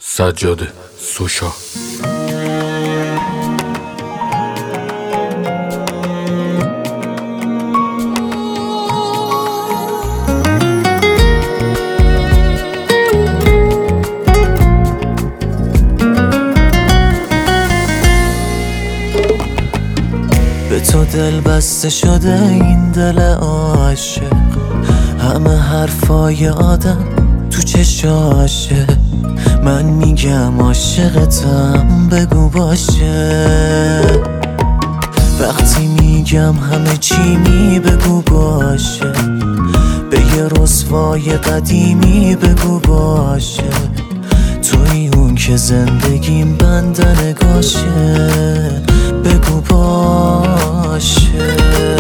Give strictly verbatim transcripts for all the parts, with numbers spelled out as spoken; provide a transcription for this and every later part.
سجاده سوشا. به تو دل بسته شده این دل عاشق، همه حرفای آدم تو چشاشه. من میگم عاشقتم بگو باشه، وقتی میگم همه چی می بگو باشه. به یه رسوای قدیمی بگو باشه، توی اون که زندگیم بندنگاشه. بگو باشه.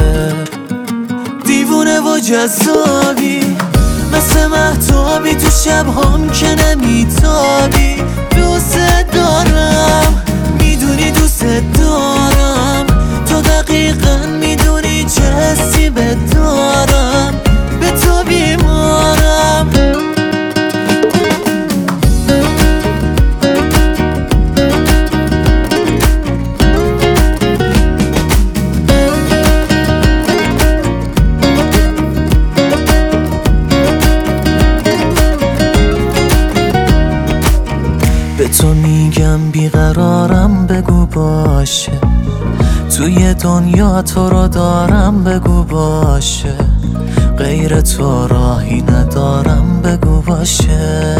دیوونه و جذابی مثل مهتابی، تو شبهام که نمیتابی. دوست دارم میدونی دوست دارم، تو دقیقا میدونی چه حسی بدارم. به تو بیمارم. به تو میگم بیقرارم بگو باشه، توی دنیا تو رو دارم بگو باشه. غیر تو راهی ندارم بگو باشه.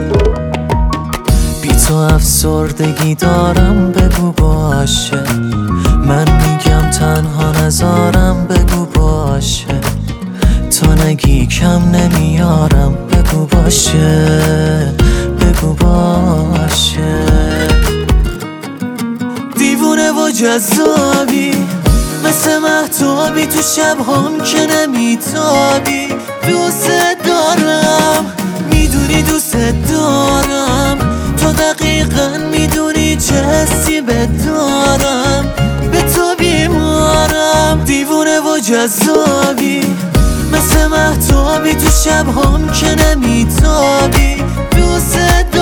بی تو افسردگی دارم بگو باشه. من میگم تنها نذارم بگو باشه. تو نگی کم نمیارم بگو باشه. بگو باشه. دیوونه و جذابی مثل مهتابی، تو شبهام که نمیتابی. دوست دارم میدونی دوست دارم، تو دقیقا میدونی چه حسی بدارم. به تو بیمارم. دیوونه و جذابی مثل مهتابی، تو شبهام که نمیتابی. دوست